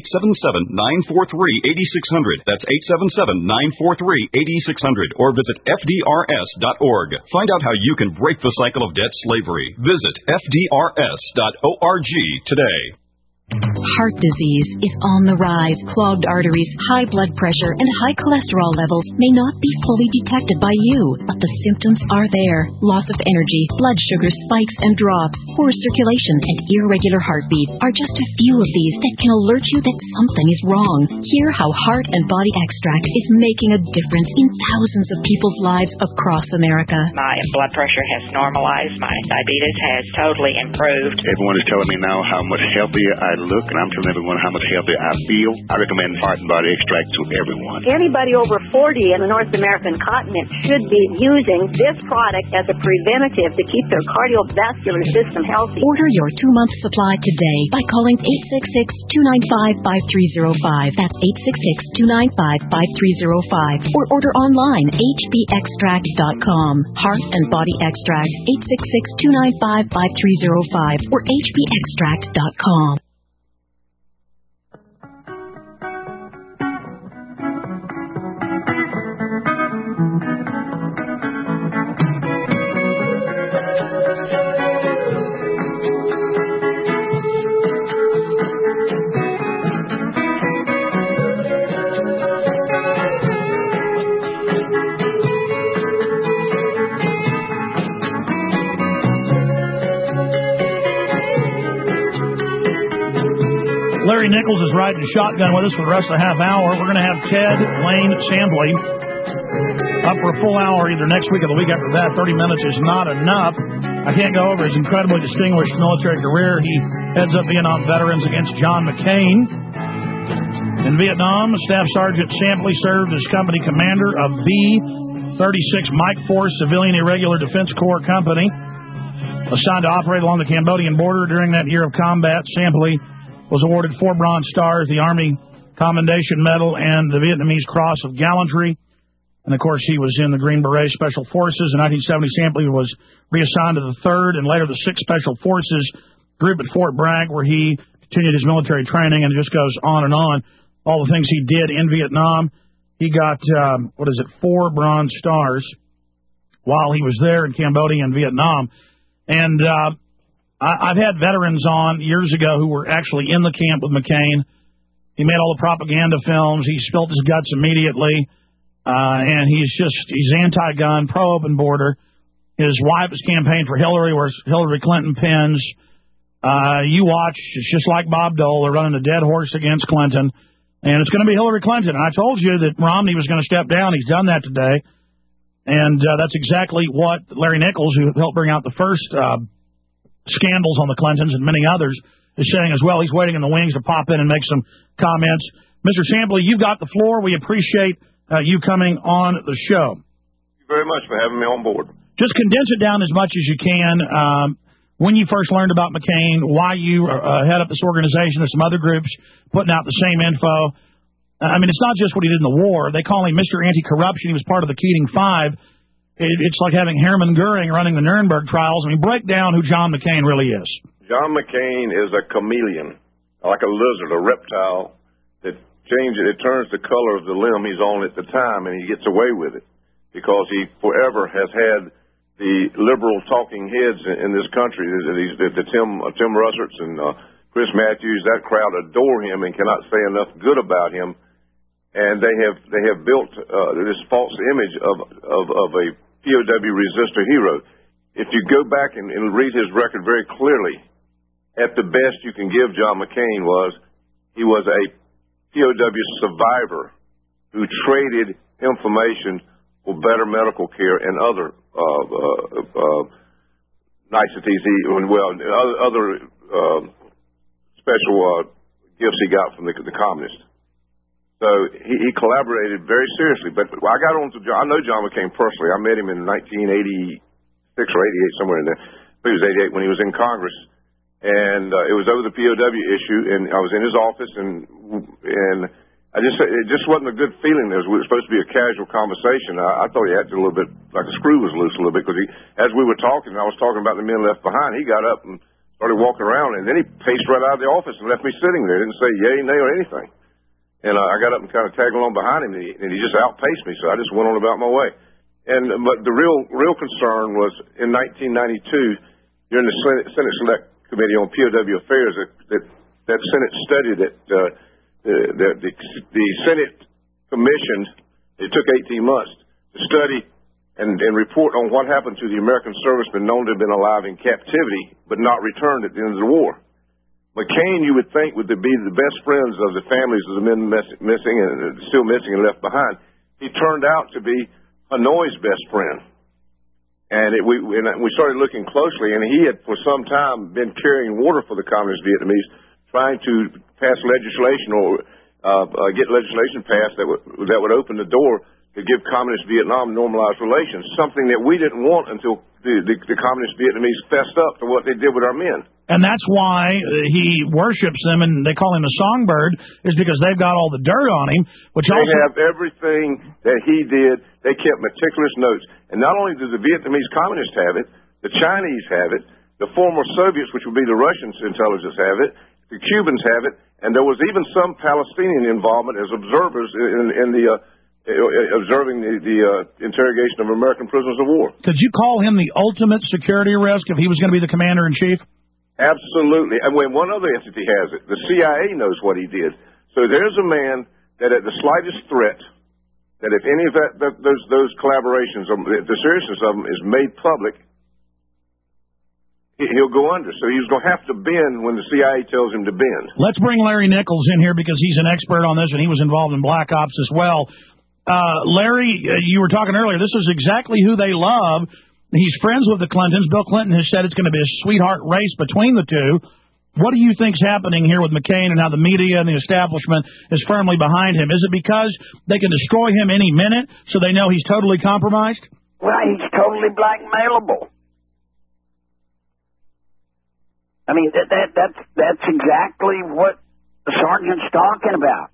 877-943-8600. That's 877-943-8600. Or visit FDRS.org. Find out how you can break the cycle of debt slavery. Visit FDRS.org today. Heart disease is on the rise. Clogged arteries, high blood pressure, and high cholesterol levels may not be fully detected by you, but the symptoms are there. Loss of energy, blood sugar spikes and drops, poor circulation, and irregular heartbeat are just a few of these that can alert you that something is wrong. Hear how Heart and Body Extract is making a difference in thousands of people's lives across America. My blood pressure has normalized. My diabetes has totally improved. Everyone is telling me now how much healthier I look, and I'm telling everyone how much healthier I feel. I recommend Heart and Body Extract to everyone. Anybody over 40 in the North American continent should be using this product as a preventative to keep their cardiovascular system healthy. Order your 2-month supply today by calling 866-295-5305. That's 866-295-5305. Or order online, hbextract.com. Heart and Body Extract, 866-295-5305 or hbextract.com. Larry Nichols is riding shotgun with us for the rest of the half hour. We're going to have Ted Lane Sampley up for a full hour either next week or the week after that. 30 minutes is not enough. I can't go over his incredibly distinguished military career. He heads up Vietnam veterans against John McCain. In Vietnam, Staff Sergeant Sampley served as company commander of B-36 Mike Force Civilian Irregular Defense Corps Company. Assigned to operate along the Cambodian border during that year of combat, Sampley was awarded 4 Bronze Stars, the Army Commendation Medal, and the Vietnamese Cross of Gallantry. And, of course, he was in the Green Beret Special Forces. In 1970, Sampley was reassigned to the 3rd and later the 6th Special Forces Group at Fort Bragg, where he continued his military training, and it just goes on and on. All the things he did in Vietnam. He got, 4 Bronze Stars while he was there in Cambodia and Vietnam. And I've had veterans on years ago who were actually in the camp with McCain. He made all the propaganda films. He spilled his guts immediately. And he's anti-gun, pro-open border. His wife has campaigned for Hillary, where Hillary Clinton pins. You watch, it's just like Bob Dole. They're running a dead horse against Clinton. And it's going to be Hillary Clinton. And I told you that Romney was going to step down. He's done that today. And that's exactly what Larry Nichols, who helped bring out the first scandals on the Clintons and many others, is saying as well. He's waiting in the wings to pop in and make some comments. Mr. Sampley, you've got the floor. We appreciate you coming on the show. Thank you very much for having me on board. Just condense it down as much as you can. When you first learned about McCain, why you head up this organization, there's some other groups putting out the same info. I mean, it's not just what he did in the war. They call him Mr. Anti-Corruption. He was part of the Keating Five. It's like having Hermann Goering running the Nuremberg trials. I mean, break down who John McCain really is. John McCain is a chameleon, like a lizard, a reptile that changes. It turns the color of the limb he's on at the time, and he gets away with it because he forever has had the liberal talking heads in this country, the Tim Russerts and Chris Matthews. That crowd adore him and cannot say enough good about him. And they have built this false image of a POW resistor hero. If you go back and read his record very clearly, at the best you can give John McCain he was a POW survivor who traded information for better medical care and other niceties, other special gifts he got from the communists. So he collaborated very seriously. But I got on to John. I know John McCain personally. I met him in 1986 or 88, somewhere in there. He was 88 when he was in Congress, and it was over the POW issue. And I was in his office, and it just wasn't a good feeling. It was supposed to be a casual conversation. I thought he acted a little bit like a screw was loose a little bit because as we were talking, I was talking about the men left behind. He got up and started walking around, and then he paced right out of the office and left me sitting there. Didn't say yay, nay, or anything. And I got up and kind of tagged along behind him, and he just outpaced me. So I just went on about my way. But the real concern was in 1992 during the Senate Select Committee on POW Affairs that Senate study that. The Senate commissioned, it took 18 months to study and report on what happened to the American servicemen known to have been alive in captivity but not returned at the end of the war. McCain, you would think, would be the best friends of the families of the men missing and still missing and left behind. He turned out to be Hanoi's best friend. And we started looking closely, and he had for some time been carrying water for the communist Vietnamese, trying to pass legislation or get legislation passed that would open the door to give communist Vietnam normalized relations, something that we didn't want until the communist Vietnamese fessed up to what they did with our men. And that's why he worships them, and they call him the songbird, is because they've got all the dirt on him. They have everything that he did. They kept meticulous notes. And not only do the Vietnamese communists have it, the Chinese have it, the former Soviets, which would be the Russian intelligence, have it, the Cubans have it, and there was even some Palestinian involvement as observers in the observing the interrogation of American prisoners of war. Could you call him the ultimate security risk if he was going to be the commander-in-chief? Absolutely. And when one other entity has it, the CIA knows what he did. So there's a man that at the slightest threat, that if any of those collaborations, the seriousness of them is made public, he'll go under. So he's going to have to bend when the CIA tells him to bend. Let's bring Larry Nichols in here because he's an expert on this, and he was involved in Black Ops as well. Larry, you were talking earlier. This is exactly who they love. He's friends with the Clintons. Bill Clinton has said it's going to be a sweetheart race between the two. What do you think's happening here with McCain and how the media and the establishment is firmly behind him? Is it because they can destroy him any minute, so they know he's totally compromised? Well, he's totally blackmailable. I mean, that's exactly what the sergeant's talking about.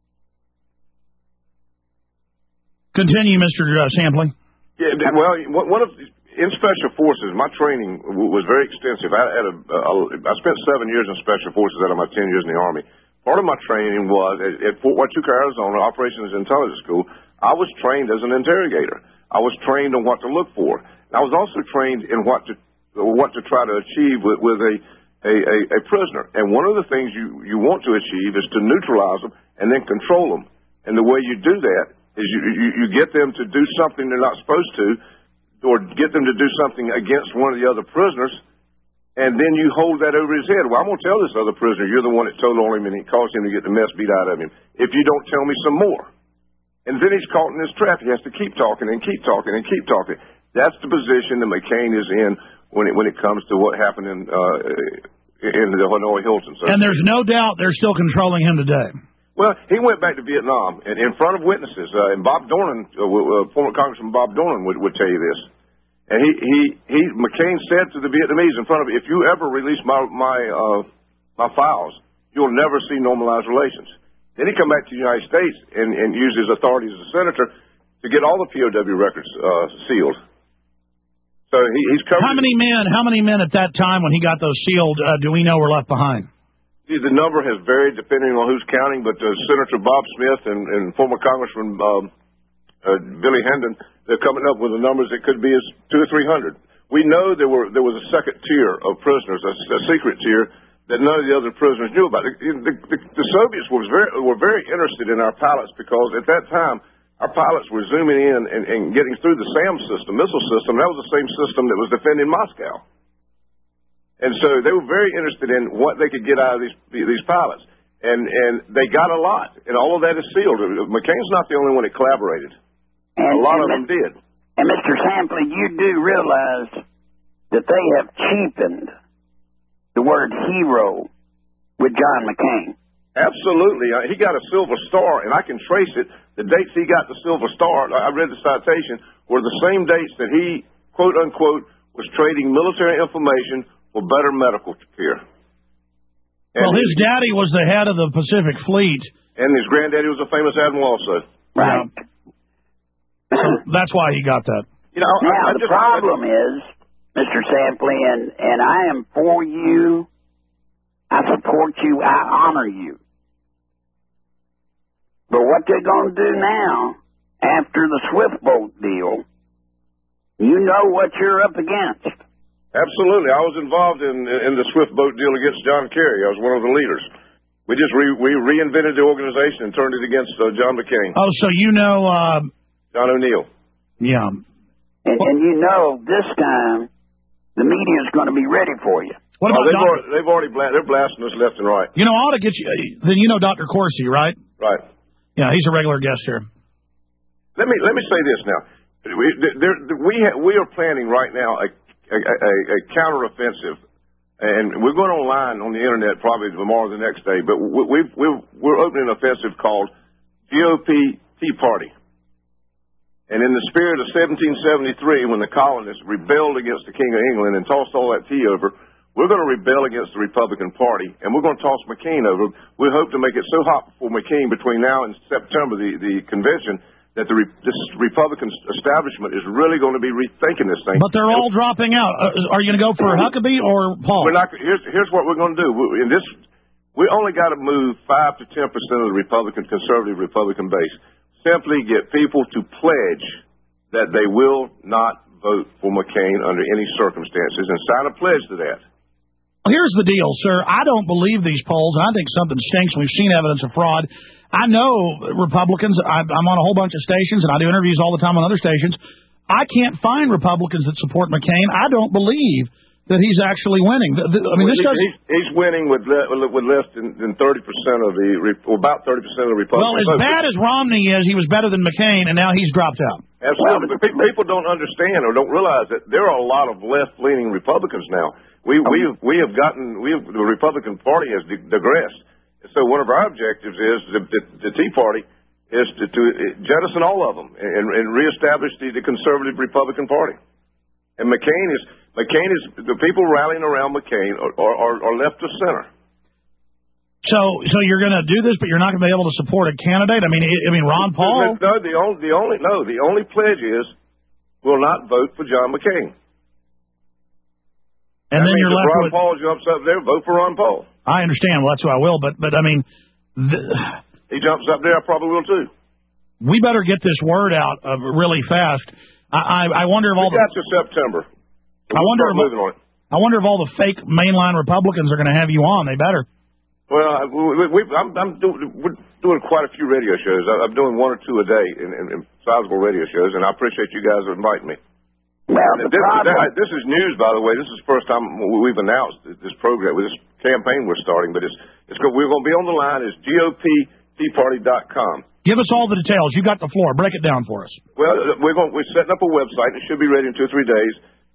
Continue, Mr. Sampling. Yeah, well, in Special Forces, my training was very extensive. I spent 7 years in Special Forces out of my 10 years in the Army. Part of my training was at Fort Huachuca, Arizona, Operations Intelligence School. I was trained as an interrogator. I was trained on what to look for. I was also trained in what to try to achieve with a prisoner. And one of the things you want to achieve is to neutralize them and then control them. And the way you do that is you get them to do something they're not supposed to, or get them to do something against one of the other prisoners, and then you hold that over his head. Well, I'm going to tell this other prisoner, you're the one that told on him and it caused him to get the mess beat out of him, if you don't tell me some more. And then he's caught in this trap. He has to keep talking and keep talking and keep talking. That's the position that McCain is in when it comes to what happened in in the Hanoi Hilton. So. And there's no doubt they're still controlling him today. Well, he went back to Vietnam in front of witnesses, and Bob Dornan, former Congressman Bob Dornan would tell you this. And McCain said to the Vietnamese in front of, if you ever release my files, you'll never see normalized relations. Then he come back to the United States and use his authority as a senator to get all the POW records sealed. So he's covered. How many men at that time when he got those sealed do we know were left behind? The number has varied depending on who's counting, but Senator Bob Smith and former Congressman Billy Hendon, they're coming up with the numbers that could be as 200 or 300. We know there was a second tier of prisoners, a secret tier that none of the other prisoners knew about. The Soviets were very interested in our pilots because at that time our pilots were zooming in and getting through the SAM system, missile system. That was the same system that was defending Moscow. And so they were very interested in what they could get out of these pilots. And they got a lot. And all of that is sealed. McCain's not the only one that collaborated. A lot of them did. And Mr. Sampley, you do realize that they have cheapened the word hero with John McCain. Absolutely. He got a Silver Star, and I can trace it. The dates he got the Silver Star, I read the citation, were the same dates that he, quote unquote, was trading military information for better medical care. And well, his daddy was the head of the Pacific Fleet. And his granddaddy was a famous admiral also. Right. So that's why he got that. Now, the problem is, Mr. Sampley, and I am for you, I support you, I honor you. But what they're going to do now, after the Swift Boat deal, you know what you're up against. Absolutely. I was involved in the Swift Boat deal against John Kerry. I was one of the leaders. We just we reinvented the organization and turned it against John McCain. Oh, so you know... John O'Neill. Yeah. And you know this time the media is going to be ready for you. What about they're blasting us left and right. You know, I ought to get you... Then you know Dr. Corsi, right? Right. Yeah, he's a regular guest here. Let me say this now. We are planning right now a counteroffensive, and we're going online on the internet probably tomorrow or the next day, but we're opening an offensive called GOP Tea Party. And in the spirit of 1773, when the colonists rebelled against the King of England and tossed all that tea over, we're going to rebel against the Republican Party, and we're going to toss McCain over. We hope to make it so hot for McCain between now and September, the convention, that this Republican establishment is really going to be rethinking this thing. But they're all dropping out. Are you going to go for Huckabee or Paul? We're not. Here's what we're going to do. We only got to move 5 to 10% of the conservative Republican base. Simply get people to pledge that they will not vote for McCain under any circumstances and sign a pledge to that. Here's the deal, sir. I don't believe these polls. I think something stinks. We've seen evidence of fraud. I know Republicans. I'm on a whole bunch of stations, and I do interviews all the time on other stations. I can't find Republicans that support McCain. I don't believe that he's actually winning. He's winning with less than 30% of about 30% of the Republicans. Well, as bad as Romney is, he was better than McCain, and now he's dropped out. Absolutely. But people don't understand or don't realize that there are a lot of left-leaning Republicans now. The Republican Party has digressed. So one of our objectives is the Tea Party is to jettison all of them and reestablish the conservative Republican Party. And McCain is the people rallying around McCain are left of center. So you're going to do this, but you're not going to be able to support a candidate. I mean Ron Paul. No, the only pledge is we'll not vote for John McCain. And then you're left Ron Paul jumps up there, vote for Ron Paul. I understand. Well, that's who I will. But I mean, he jumps up there, I probably will too. We better get this word out really fast. I wonder if all got to September. I wonder if all the fake mainline Republicans are going to have you on. They better. Well, we're doing quite a few radio shows. I'm doing 1 or 2 a day in sizable radio shows, and I appreciate you guys inviting me. Well, this is news, by the way. This is the first time we've announced this program, this campaign we're starting. But we're going to be on the line. It's GOPTeaParty.com. Give us all the details. You got the floor. Break it down for us. Well, we're setting up a website. It should be ready in 2 or 3 days.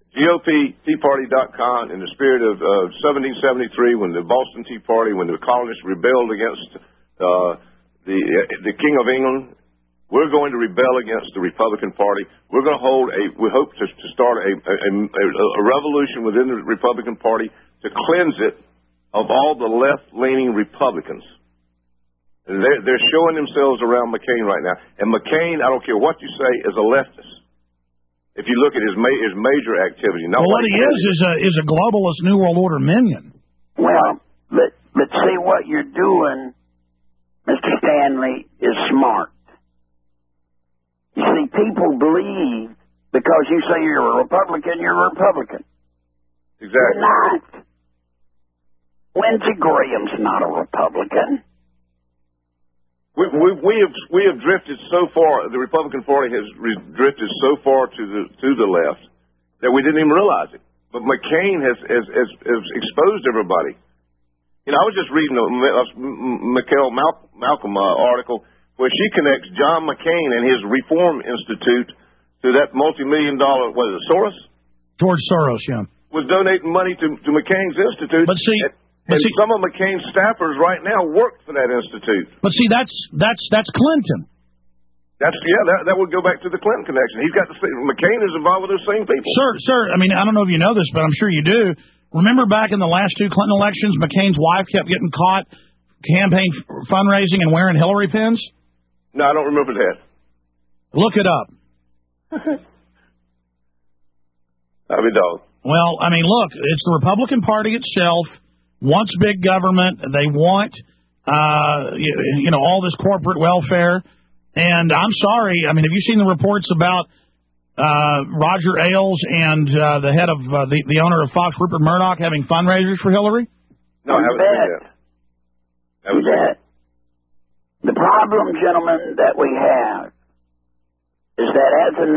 GOP-TeaParty.com, in the spirit of 1773, when the Boston Tea Party, when the colonists rebelled against the King of England, we're going to rebel against the Republican Party. We're going to we hope to start a revolution within the Republican Party to cleanse it of all the left-leaning Republicans. And they're showing themselves around McCain right now. And McCain, I don't care what you say, is a leftist. If you look at his major activity. Well, what he is a globalist New World Order minion. Well, but see, what you're doing, Mr. Stanley, is smart. You see, people believe because you say you're a Republican, you're a Republican. Exactly. You're not. Lindsey Graham's not a Republican. We have drifted so far. The Republican Party has drifted so far to the left that we didn't even realize it. But McCain has exposed everybody. You know, I was just reading a Malcolm article where she connects John McCain and his Reform Institute to that multi-million-dollar, what is it, Soros? George Soros, yeah. Was donating money to McCain's institute. But see, some of McCain's staffers right now work for that institute. But see, that's Clinton. That would go back to the Clinton connection. He's got McCain is involved with those same people. Sir. I mean, I don't know if you know this, but I'm sure you do. Remember back in the last two Clinton elections, McCain's wife kept getting caught campaign fundraising and wearing Hillary pins? No, I don't remember that. Look it up. I'll be dog. Well, I mean, look, it's the Republican Party itself wants big government. They want, all this corporate welfare. And I'm sorry. I mean, have you seen the reports about Roger Ailes and the head of the owner of Fox, Rupert Murdoch, having fundraisers for Hillary? No, I haven't seen that. The problem, gentlemen, that we have is that as a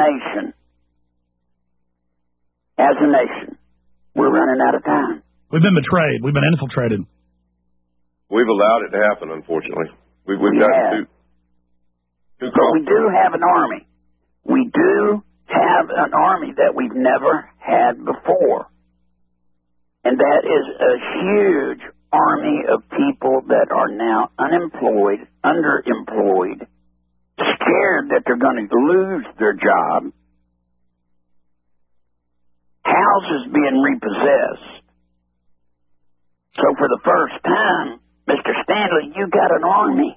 nation, we're running out of time. We've been betrayed. We've been infiltrated. We've allowed it to happen, unfortunately. We've got But we do have an army. We do have an army that we've never had before. And that is a huge army of people that are now unemployed, underemployed, scared that they're going to lose their job, houses being repossessed. So for the first time, Mr. Stanley, you got an army.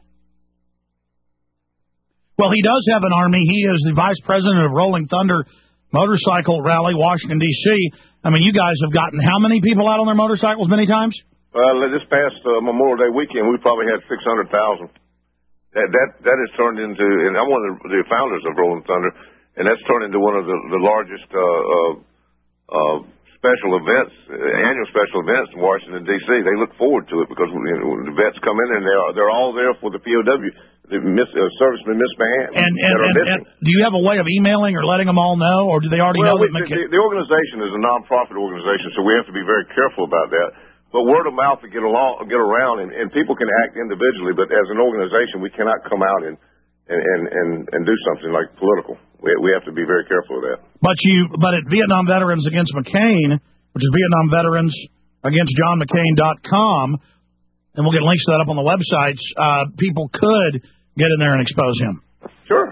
Well, he does have an army. He is the vice president of Rolling Thunder Motorcycle Rally, Washington, D.C. I mean, you guys have gotten how many people out on their motorcycles many times? Well, this past Memorial Day weekend, we probably had 600,000. That has turned into, and I'm one of the founders of Rolling Thunder, and that's turned into one of the largest special events, annual special events in Washington, D.C. They look forward to it because the vets come in and they're all there for the POW, the servicemen misbehand. And do you have a way of emailing or letting them all know, or do they already know that McCain? The organization is a non-profit organization, so we have to be very careful about that. But word of mouth to get around, and people can act individually, but as an organization, we cannot come out and do something like political. We have to be very careful of that. But at Vietnam Veterans Against McCain, which is Vietnam Veterans Against JohnMcCain.com, and we'll get links to that up on the websites, people could get in there and expose him. Sure.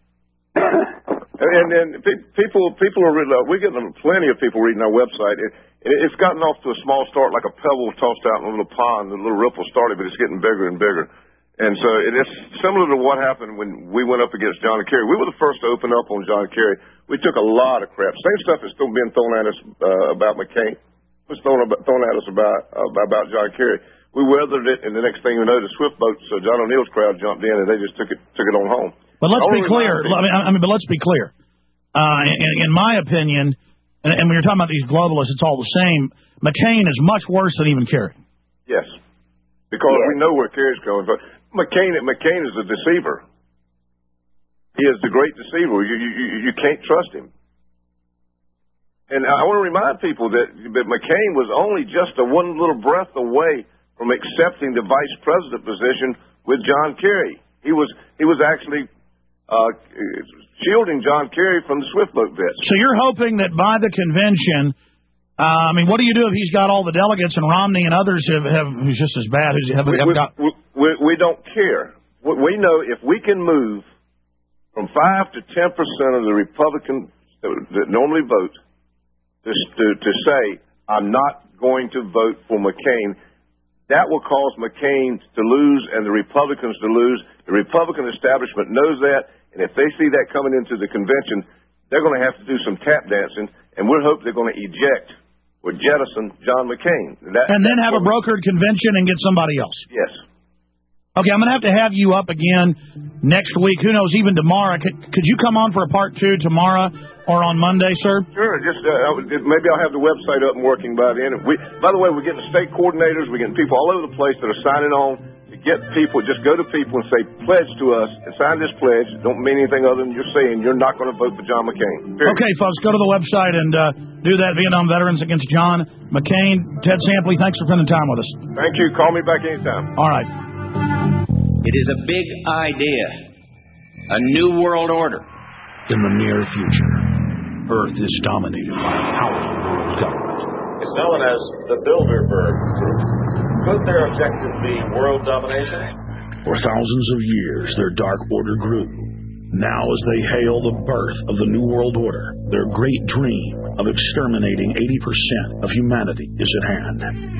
And people are reading. We're getting plenty of people reading our website. It's gotten off to a small start, like a pebble tossed out in a little pond. The little ripple started, but it's getting bigger and bigger. And so it is similar to what happened when we went up against John Kerry. We were the first to open up on John Kerry. We took a lot of crap. Same stuff is still being thrown at us about McCain. It was thrown at us about John Kerry. We weathered it, and the next thing you know, the Swift boat, so John O'Neill's crowd jumped in, and they just took it on home. But let's be clear. But let's be clear. In my opinion, and when you're talking about these globalists, it's all the same. McCain is much worse than even Kerry. Yes, because we know where Kerry's going. But McCain is a deceiver. He is the great deceiver. You can't trust him. And I want to remind people that McCain was only just one little breath away from accepting the vice president position with John Kerry. He was actually shielding John Kerry from the Swift Boat vets. So you're hoping that by the convention, what do you do if he's got all the delegates and Romney and others who's just as bad? We don't care. We know if we can move from 5 to 10% of the Republicans that normally vote to say, I'm not going to vote for McCain, that will cause McCain to lose and the Republicans to lose. The Republican establishment knows that, and if they see that coming into the convention, they're going to have to do some tap dancing, and we hope they're going to eject or jettison John McCain. And then have a brokered convention and get somebody else. Yes. Okay, I'm going to have you up again next week. Who knows, even tomorrow. Could you come on for a part 2 tomorrow or on Monday, sir? Sure. Just maybe I'll have the website up and working by then. By the way, we're getting state coordinators. We're getting people all over the place that are signing on to get people. Just go to people and say, pledge to us, and sign this pledge. Don't mean anything other than you're saying you're not going to vote for John McCain. Period. Okay, folks, go to the website and do that. Vietnam Veterans Against John McCain. Ted Sampley, thanks for spending time with us. Thank you. Call me back anytime. All right. It is a big idea, a new world order. In the near future, Earth is dominated by a powerful world government. It's known as the Bilderberg Group. Could their objective be world domination? For thousands of years, their dark order grew. Now, as they hail the birth of the New World Order, their great dream of exterminating 80% of humanity is at hand.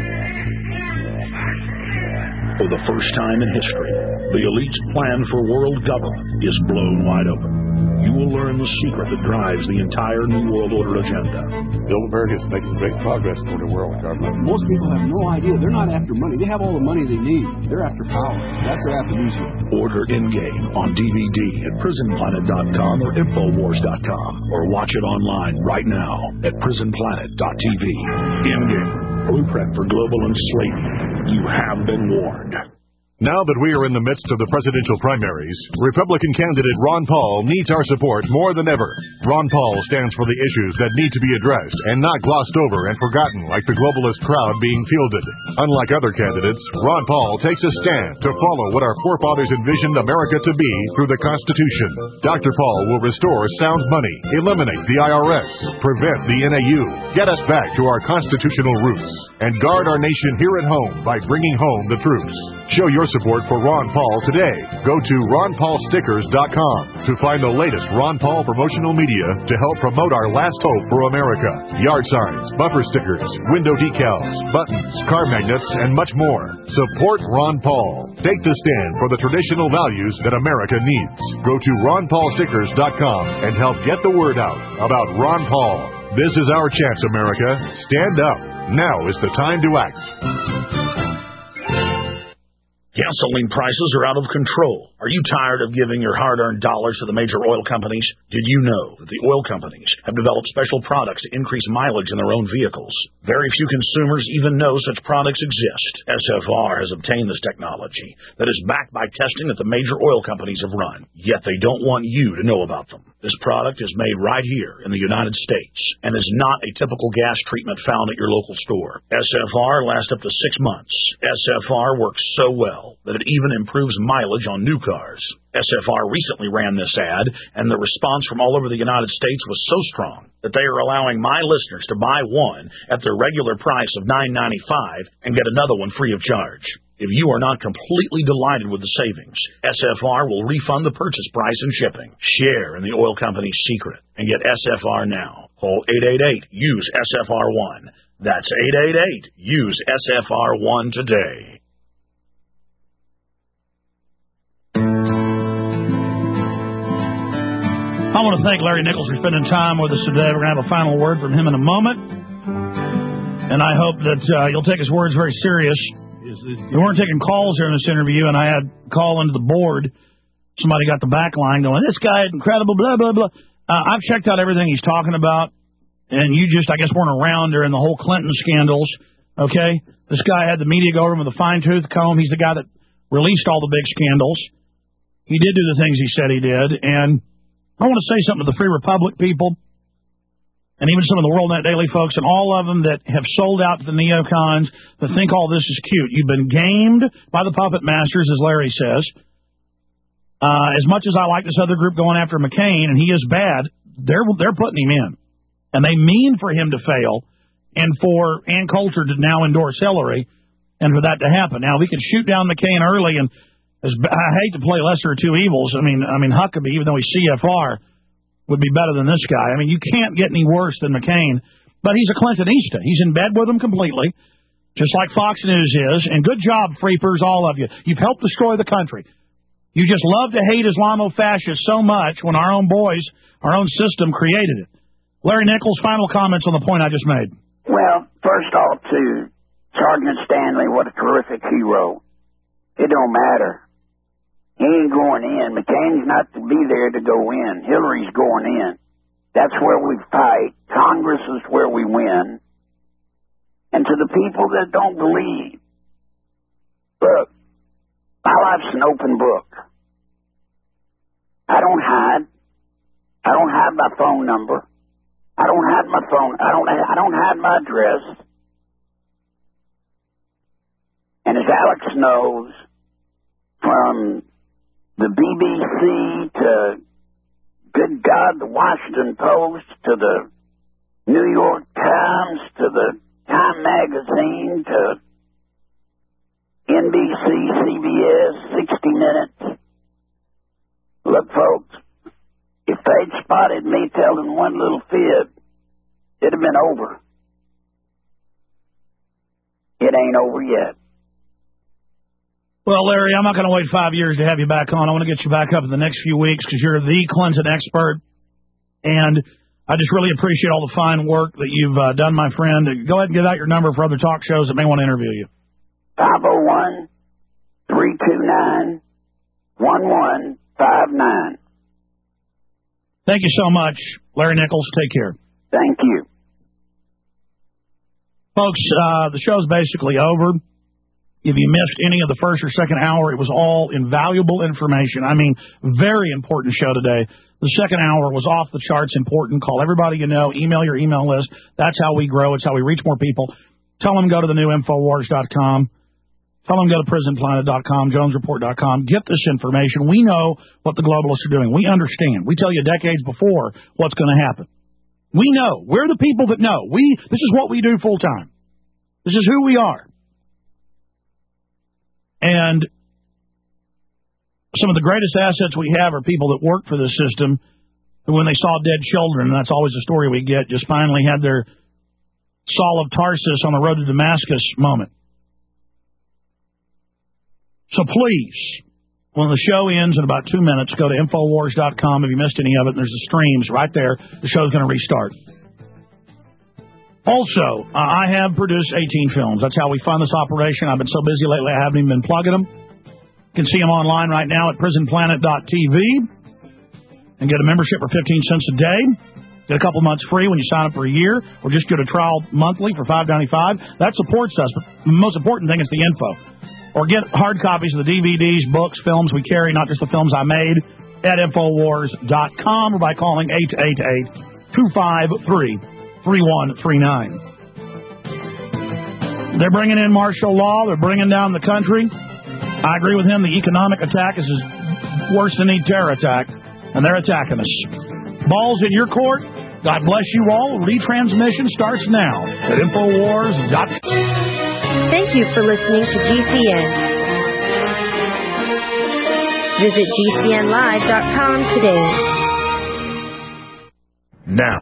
For the first time in history, the elite's plan for world government is blown wide open. You will learn the secret that drives the entire New World Order agenda. Bilderberg is making great progress toward a world government. Most people have no idea. They're not after money. They have all the money they need. They're after power. That's their amnesia. Order In-Game on DVD at prisonplanet.com or Infowars.com, or watch it online right now at prisonplanet.tv. In-Game, blueprint for global enslavement. You have been warned. Now that we are in the midst of the presidential primaries, Republican candidate Ron Paul needs our support more than ever. Ron Paul stands for the issues that need to be addressed and not glossed over and forgotten like the globalist crowd being fielded. Unlike other candidates, Ron Paul takes a stand to follow what our forefathers envisioned America to be through the Constitution. Dr. Paul will restore sound money, eliminate the IRS, prevent the NAU, get us back to our constitutional roots, and guard our nation here at home by bringing home the troops. Show your support for Ron Paul today. Go to ronpaulstickers.com to find the latest Ron Paul promotional media to help promote our last hope for America. Yard signs, bumper stickers, window decals, buttons, car magnets, and much more. Support Ron Paul. Take the stand for the traditional values that America needs. Go to ronpaulstickers.com and help get the word out about Ron Paul. This is our chance, America. Stand up. Now is the time to act. Gasoline prices are out of control. Are you tired of giving your hard-earned dollars to the major oil companies? Did you know that the oil companies have developed special products to increase mileage in their own vehicles? Very few consumers even know such products exist. SFR has obtained this technology that is backed by testing that the major oil companies have run, yet they don't want you to know about them. This product is made right here in the United States and is not a typical gas treatment found at your local store. SFR lasts up to 6 months. SFR works so well that it even improves mileage on new cars. SFR recently ran this ad, and the response from all over the United States was so strong that they are allowing my listeners to buy one at their regular price of $9.95 and get another one free of charge. If you are not completely delighted with the savings, SFR will refund the purchase price and shipping. Share in the oil company's secret and get SFR now. Call 888-USE-SFR1. That's 888-USE-SFR1 today. I want to thank Larry Nichols for spending time with us today. We're going to have a final word from him in a moment. And I hope that you'll take his words very serious. We weren't taking calls during this interview, and I had a call into the board. Somebody got the back line going, this guy is incredible, blah, blah, blah. I've checked out everything he's talking about, and you just, I guess, weren't around during the whole Clinton scandals, okay? This guy had the media go over him with a fine-tooth comb. He's the guy that released all the big scandals. He did do the things he said he did, and I want to say something to the Free Republic people, and even some of the WorldNet Daily folks, and all of them that have sold out to the neocons, that think all this is cute. You've been gamed by the puppet masters, as Larry says. As much as I like this other group going after McCain, and he is bad, they're putting him in. And they mean for him to fail and for Ann Coulter to now endorse Hillary and for that to happen. Now, we could shoot down McCain early, and I hate to play lesser of two evils. I mean Huckabee, even though he's CFR, would be better than this guy. I mean, you can't get any worse than McCain. But he's a Clintonista. He's in bed with them completely, just like Fox News is. And good job, Freepers, all of you. You've helped destroy the country. You just love to hate Islamo-fascists so much when our own boys, our own system created it. Larry Nichols, final comments on the point I just made. Well, first off, to Sergeant Stanley, what a terrific hero. It don't matter. He ain't going in. McCain's not to be there to go in. Hillary's going in. That's where we fight. Congress is where we win. And to the people that don't believe, look, my life's an open book. I don't hide. I don't have my phone number. I don't have my phone. I don't have my address. And as Alex knows, from the BBC to, good God, the Washington Post to the New York Times to the Time Magazine to NBC, CBS, 60 Minutes. Look, folks, if they'd spotted me telling one little fib, it'd have been over. It ain't over yet. Well, Larry, I'm not going to wait 5 years to have you back on. I want to get you back up in the next few weeks because you're the Clinton expert. And I just really appreciate all the fine work that you've done, my friend. Go ahead and give out your number for other talk shows that may want to interview you. 501-329-1159. Thank you so much, Larry Nichols. Take care. Thank you. Folks, the show's basically over. If you missed any of the first or second hour, it was all invaluable information. I mean, very important show today. The second hour was off the charts important. Call everybody you know. Email your email list. That's how we grow. It's how we reach more people. Tell them go to the new Infowars.com. Tell them go to prisonplanet.com, jonesreport.com. Get this information. We know what the globalists are doing. We understand. We tell you decades before what's going to happen. We know. We're the people that know. This is what we do full time. This is who we are. And some of the greatest assets we have are people that work for the system who, when they saw dead children, and that's always the story we get, just finally had their Saul of Tarsus on the road to Damascus moment. So please, when the show ends in about 2 minutes, go to Infowars.com. If you missed any of it, there's the streams right there. The show's going to restart. Also, I have produced 18 films. That's how we fund this operation. I've been so busy lately, I haven't even been plugging them. You can see them online right now at prisonplanet.tv and get a membership for 15 cents a day. Get a couple months free when you sign up for a year, or just get a trial monthly for $5.95. That supports us, but the most important thing is the info. Or get hard copies of the DVDs, books, films we carry, not just the films I made, at Infowars.com or by calling 888-253-3139. They're bringing in martial law. They're bringing down the country. I agree with him. The economic attack is worse than any terror attack, and they're attacking us. Ball's in your court. God bless you all. Retransmission starts now at Infowars.com. Thank you for listening to GCN. Visit GCNlive.com today. Now,